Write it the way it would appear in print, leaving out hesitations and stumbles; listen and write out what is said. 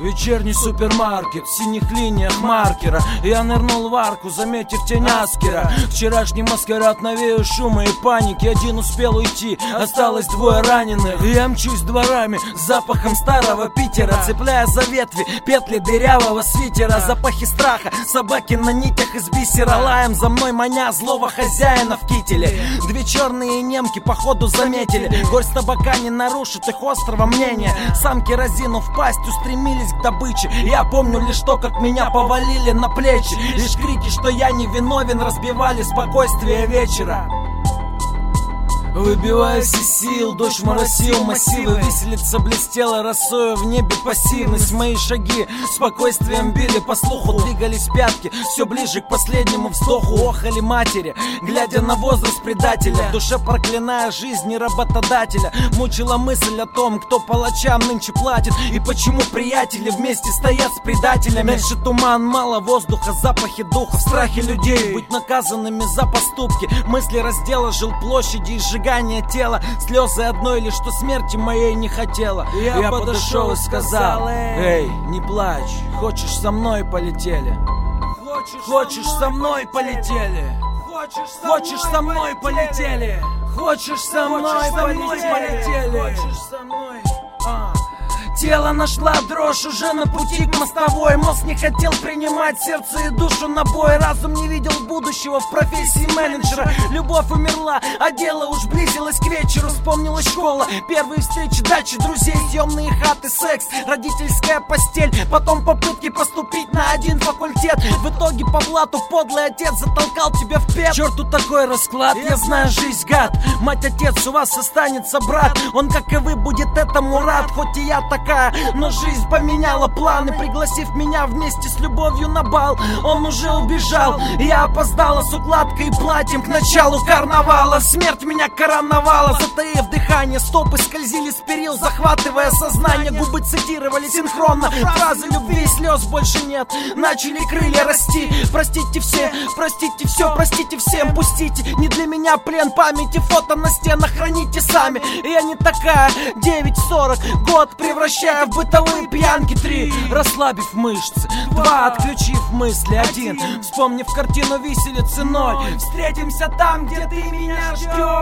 Вечерний супермаркет, в синих линиях маркера. Я нырнул в арку, заметив тень Аскера. Вчерашний маскарад навеял шума и паники. Один успел уйти, осталось двое раненых. Я мчусь дворами с запахом старого Питера, цепляя за ветви петли дырявого свитера. Запахи страха, собаки на нитях из бисера, лаем за мной маня злого хозяина в кителе. Две черные немки походу заметили, горсть табака не нарушит их острого мнения. Самки, разинув пасть, устремились к добыче. Я помню лишь то, как меня повалили на плечи. Лишь крики, что я не виновен, разбивали спокойствие вечера. Выбиваясь из сил, дождь моросил массивы. Виселица блестела росою в небе пассивность. Мои шаги спокойствием били по слуху. Двигались пятки все ближе к последнему вздоху. Охали матери, глядя на возраст предателя. В душе проклиная жизнь и работодателя. Мучила мысль о том, кто палачам нынче платит, и почему приятели вместе стоят с предателями. Дальше туман, мало воздуха, запахи духа, в страхе людей быть наказанными за поступки. Мысли раздела жилплощади и сжигание тела. Слезы одной лишь, что смерти моей не хотела. Я подошел и сказал: эй, не плачь, хочешь со мной полетели? Хочешь со мной полетели? Хочешь со мной полетели? Хочешь со мной полетели? Хочешь со мной? Тело нашла дрожь уже на пути к мостовой. Мозг не хотел принимать сердце и душу на бой. Разум не видел будущего в профессии менеджера. Любовь умерла, а дело уж близилось к вечеру. Вспомнилась школа, первые встречи, дачи друзей, съемные хаты, секс, родительская постель. Потом попытки поступить на один факультет. В итоге по блату подлый отец затолкал тебя в пеп. Черту такой расклад, я знаю, жизнь гад. Мать, отец, у вас останется брат. Он, как и вы, будет этому рад. Хоть и я такая, но жизнь поменяла планы, пригласив меня вместе с любовью на бал. Он уже убежал, я опоздала с укладкой и платьем к началу карнавала. Смерть меня короновала, затаив дыхание. Стопы скользили с перил, захватывая сознание. Губы цитировали синхронно фразы любви, слез больше нет. Начали крылья расти. Простите все, простите всем. Пустите, не для меня плен памяти. Фото на стенах храните сами. Я не такая, 9:40, год превращаю в бытовые пьянки. 3, расслабив мышцы. 2, отключив мысли. 1, вспомнив картину виселицы. 0, встретимся там, где ты меня ждешь.